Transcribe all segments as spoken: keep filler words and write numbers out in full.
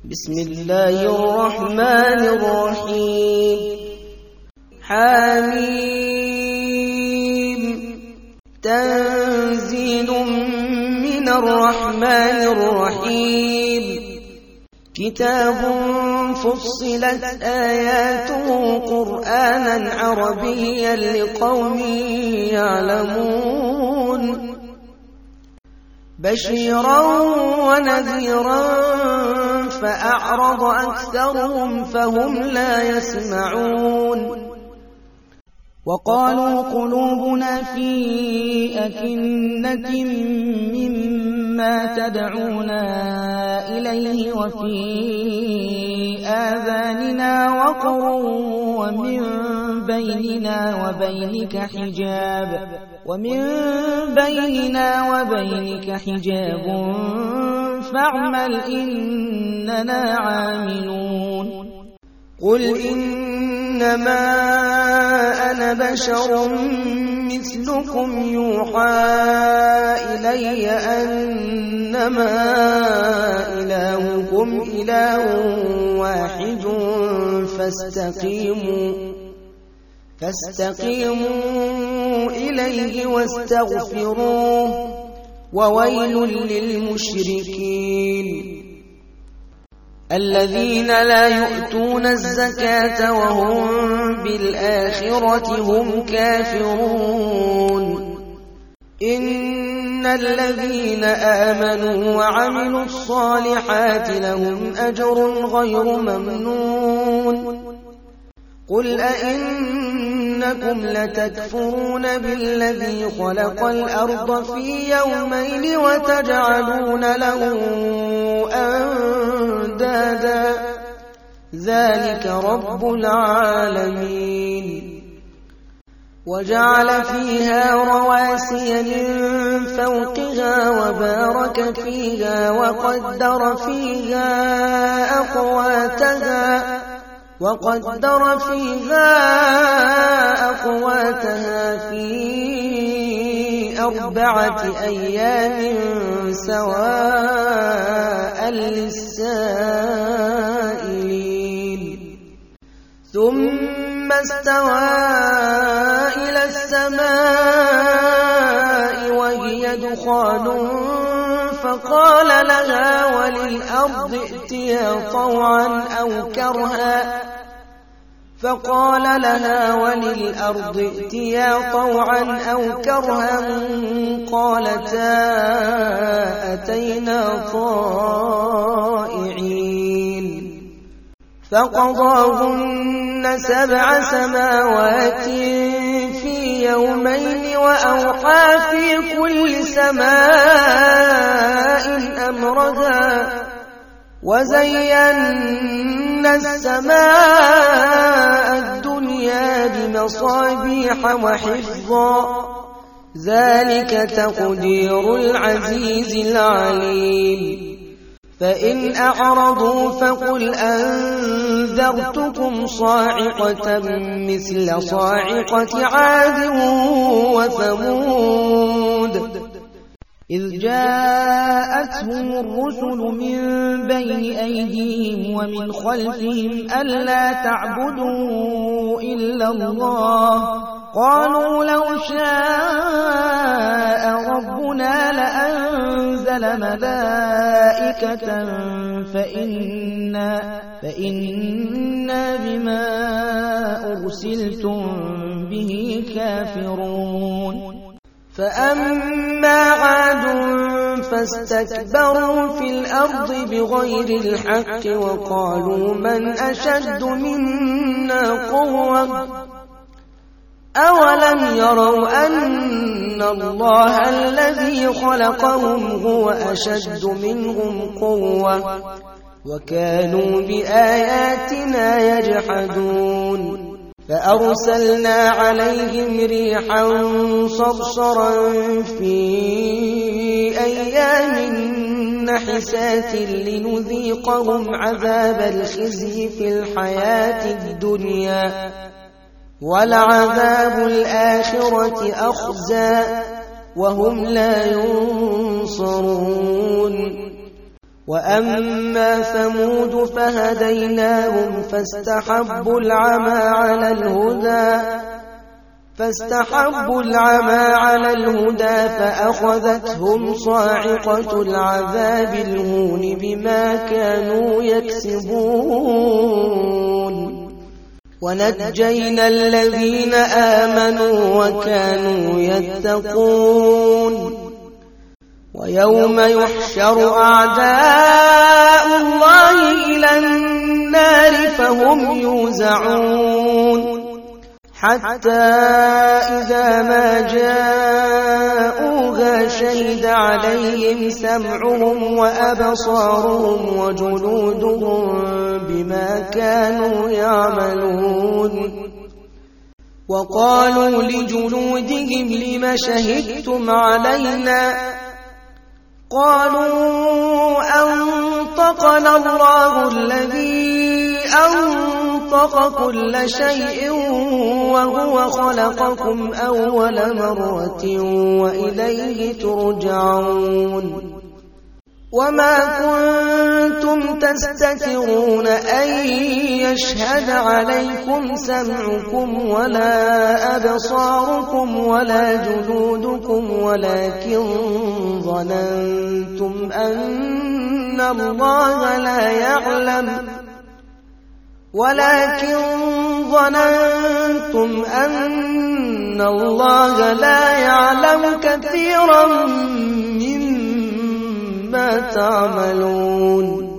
بسم الله الرحمن الرحيم. حميم. تنزيل من الرحمن الرحيم. كتاب فصلت آياته قرآنا عربيا لقوم يعلمون بشيرا ونذيرا فأعرض أكثرهم فهم لا يسمعون. وقالوا قلوبنا في أكنة مما تدعونا إليه وفي آذاننا وقر ومن بيننا وبينك حجاب ومن بيننا وبينك حجاب فاعمل إننا عاملون. قل إنما أنا بشر مثلكم يوحى إلي أنما إلهكم إله واحد فاستقيموا فاستقيموا إليه واستغفروه وويل للمشركين الذين لا يؤتون الزكاة وهم بالآخرة هم كافرون. إن الذين آمنوا وعملوا الصالحات لهم أجر غير ممنون. قل أئنكم لتكفرون بالذي خلق الأرض في يومين وتجعلون له أندادا ذلك رب العالمين. وجعل فيها رواسي من فوقها وبارك فيها وقدر فيها أقواتها وقدر فيها أقواتها في أربعة أيام سواء للسائلين. ثم استوى إلى السماء وهي دخان فقال لها وللأرض ائتيا طوعا أو كرها فقال لها وللأرض ائتيا طوعا أو كرها قالتا أتينا طائعين. فقضاهن سبع سماوات في يومين وأوحى في كل سماء أمرها وزينا السماء الدنيا بمصابيح وحفظا ذلك تقدير العزيز العليم. فإن أعرضوا فقل أنذرتكم صاعقة مثل صاعقة عاد وثمود إذ جاءتهم الرسل من بين أيديهم ومن خلفهم ألا تعبدوا إلا الله قالوا لو شاء ربنا لأنزل ملائكة فإنا, فإنا بما أرسلتم به كافرون. فأما عاد فاستكبروا في الأرض بغير الحق وقالوا من أشد منا قوة أولم يروا أن الله الذي خلقهم هو أشد منهم قوة وكانوا بآياتنا يجحدون. فأرسلنا عليهم ريحا صرصرا في أيام نحسات لنذيقهم عذاب الخزي في الحياة الدنيا ولعذاب الآخرة أخزى وهم لا ينصرون. وأما ثمود فهديناهم فاستحبوا العمى على الهدى فاستحبوا العمى على الهدى فأخذتهم صاعقة العذاب الهون بما كانوا يكسبون ونجينا الذين آمنوا وكانوا يتقون ويوم يحشر أعداء الله إلى النار فهم يوزعون حتى إذا ما جاءوها شهد عليهم سمعهم وأبصارهم وجلودهم بما كانوا يعملون وقالوا لجلودهم لم شهدتم علينا قالوا أنطقنا الله الذي أنطق كل شيء وهو خلقكم أول مرة وإليه ترجعون وما كنتم تستترون أن يشهد عليكم سمعكم ولا أبصاركم ولا جلودكم ولكن ظننتم أن الله لا يعلم ولكن ظننتم أن الله لا يعلم كثيرا مما تعملون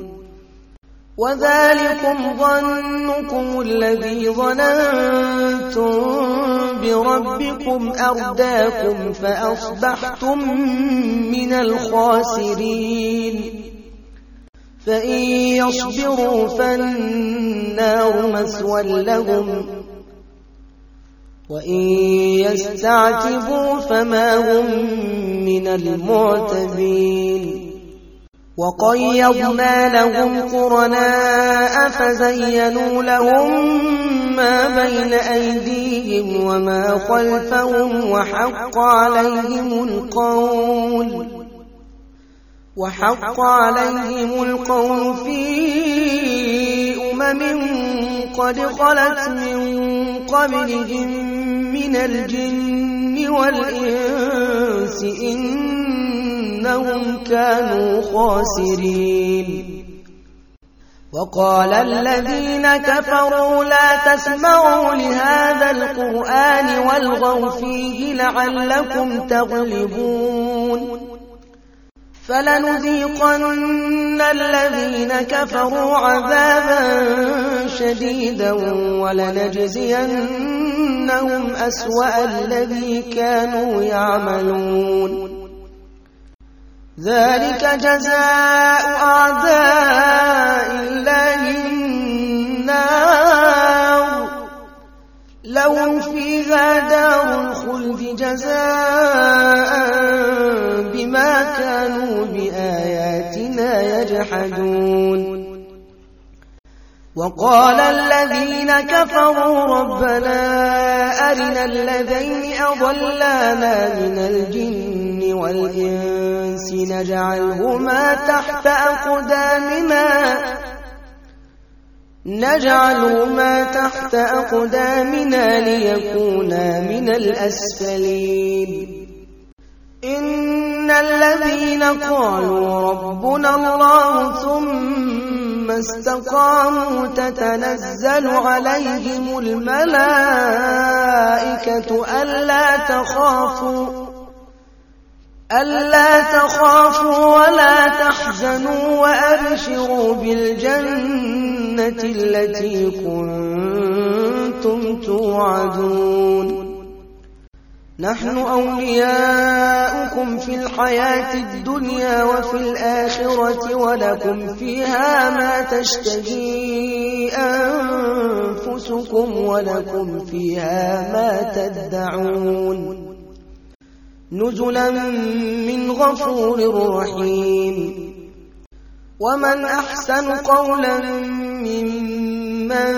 وذلكم ظنكم الذي ظننتم بربكم أرداكم فأصبحتم من الخاسرين فإن يصبروا فالنار مثوى لهم وإن يستعتبوا فما هم من المعتبين وقيضنا لهم قرناء فزينوا لهم ما بين أيديهم وما خلفهم وحق عليهم القول وحق عليهم القول في أمم قد خلت من قبلهم من الجن والإنس إنهم كانوا خاسرين وقال الذين كفروا لا تسمعوا لهذا القرآن والغوا فيه لعلكم تغلبون فلنذيقن الذين كفروا عذابا شديدا ولنجزينهم أسوأ الذي كانوا يعملون ذلك جزاء أعداء الله النار لهم فيها دار الخلد جزاء بما كانوا بآياتنا يجحدون وقال الذين كفروا ربنا أرنا الذين أضلانا من الجن والإنس نجعلهما تحت أقدامنا نجعلهما تحت أقدامنا ليكونا من الأسفلين إن الذين قالوا ربنا الله ثم استقاموا تتنزل عليهم الملائكة ألا تخافوا ألا تخافوا ولا تحزنوا وأبشروا بالجنة التي كنتم توعدون نحن أولياؤكم في الحياة الدنيا وفي الآخرة ولكم فيها ما تشتهي أنفسكم ولكم فيها ما تدعون نزلا من غفور رحيم ومن أحسن قولا ممن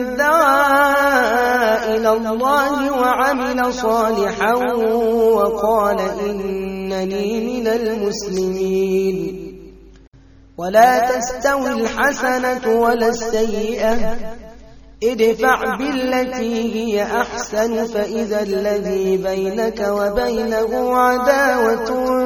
دعا إلى الله وعمل صالحا وقال إنني من المسلمين ولا تستوي الحسنة ولا السيئة، ادفع بالتي هي أحسن فإذا الذي بينك وبينه عداوة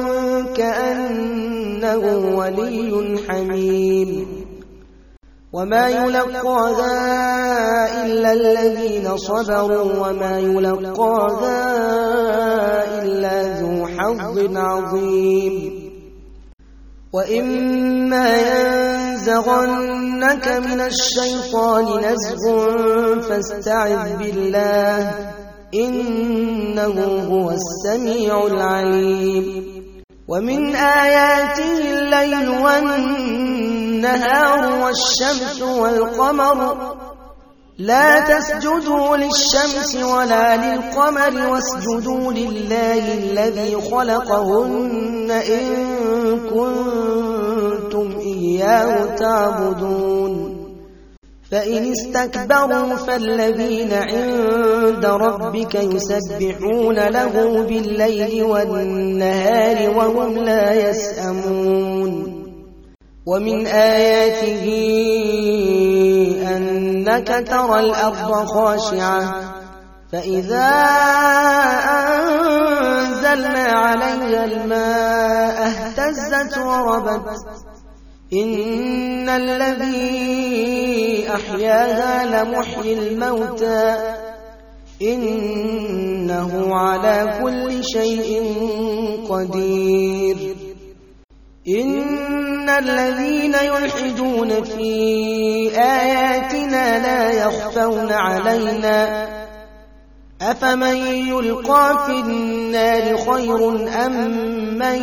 كأنه ولي حميم. وما يلقاها إلا الذين صبروا وما يلقاها إلا ذو حظ عظيم. وإما ينزغنك من الشيطان نزغ فاستعذ بالله إنه هو السميع العليم. ومن آياته الليل والنهار والشمس والقمر، لا تسجدوا للشمس ولا للقمر واسجدوا لله الذي خلقهن إن كنتم إياه تعبدون. فإن استكبروا فالذين عند ربك يسبحون له بالليل والنهار وهم لا يسأمون. ومن آياته أنك ترى الأرض خاشعة فإذا أنزلنا عليها الماء اهتزت وربت إن الذي أحياها لمحيي الموتى إنه على كل شيء قدير. إن الذين يلحدون في آياتنا لا يخفون علينا أفمن يلقى في النار خير أم من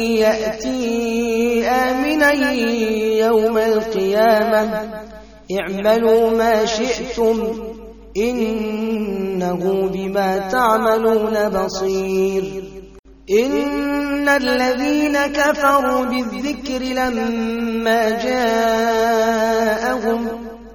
يأتي آمنا يوم القيامة اعملوا ما شئتم إنه بما تعملون بصير. إن الذين كفروا بالذكر لما جاءهم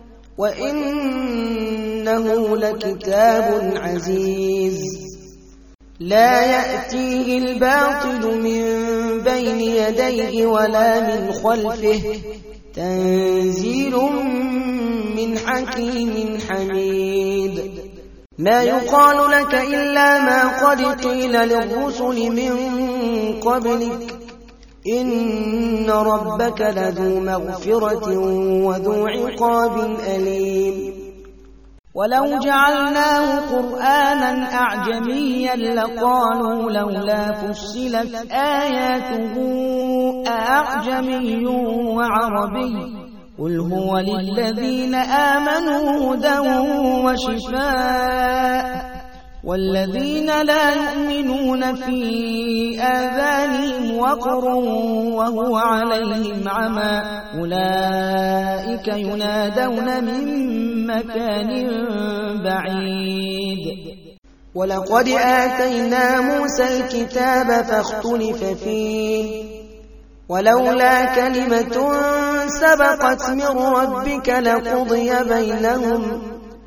وإنه لكتاب عزيز لا يأتيه الباطل من بين يديه ولا من خلفه تنزيل من حكيم حميد. ما يقال لك إلا ما قد قيل للرسل من قبلك إن ربك لذو مغفرة وذو عقاب أليم. ولو جعلناه قرآنا أعجميا لقالوا لولا فصلت آياته أعجمي وعربي قل هو للذين آمنوا هدى وشفاء والذين لا يؤمنون في آذانهم وقر وهو عليهم عمى أولئك ينادون من مكان بعيد. ولقد آتينا موسى الكتاب فاختلف فيه ولولا كلمة سبقت من ربك لقضي بينهم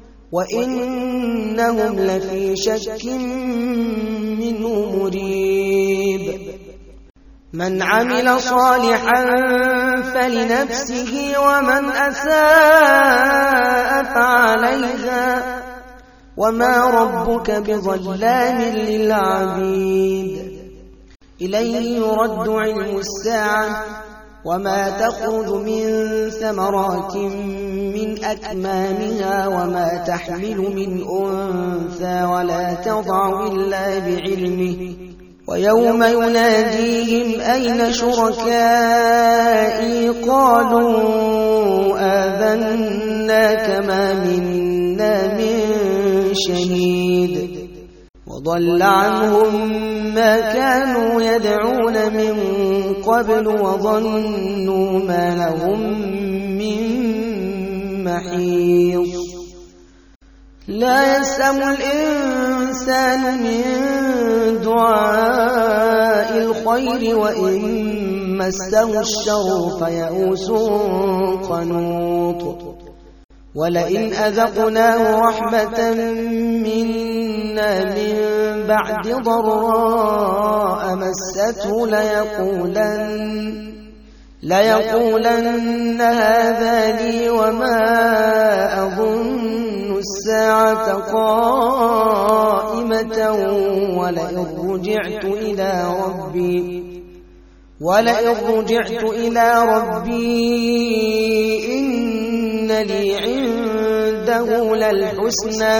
وإنهم لفي شك منه مريب. من عمل صالحا فلنفسه ومن أساء فعليها وما ربك بظلام للعبيد. إليه يرد علم الساعة وما تخرج من ثمرات من أكمامها وما تحمل من أنثى ولا تضع إلا بعلمه ويوم يناديهم أين شركائي قالوا آذناك ما منا من شهيد وضل عنهم ما كانوا يدعون من قبل وظنوا ما لهم من محيص. لا يسأم الإنسان من دعاء الخير وإن مسه الشر فيئوس قنوط. ولئن أذقناه رحمة منا من بعد ضراء مسته ليقولن, ليقولن هذا لي وما أظن الساعة قائمة ولئن رجعت إلى ربي ولئن رجعت إلى ربي إن لي عنده للحسنى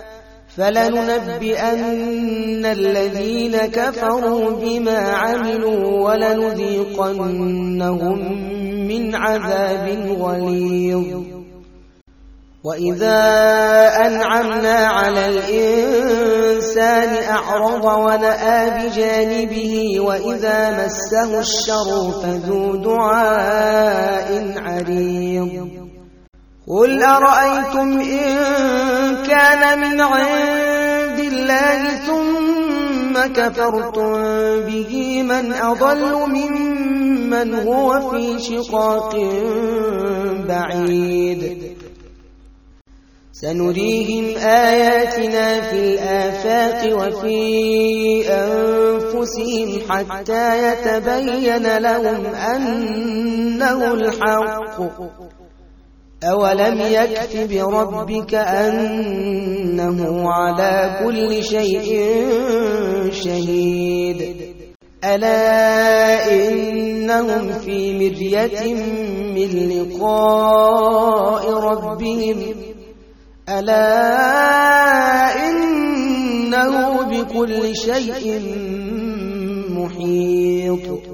فلننبئن الذين كفروا بما عملوا ولنذيقنهم من عذاب غليظ. وإذا أنعمنا على الإنسان أعرض ونأى بجانبه وإذا مسه الشر فذو دعاء عريض. قل أرأيتم إن كان من عند الله ثم كفرتم به من أضل ممن هو في شقاق بعيد. سنريهم آياتنا في الآفاق وفي أنفسهم حتى يتبين لهم أنه الحق. أولم يكف بربك أنه على كل شيء شهيد. ألا إنهم في مرية من لقاء ربهم ألا إنه بكل شيء محيط.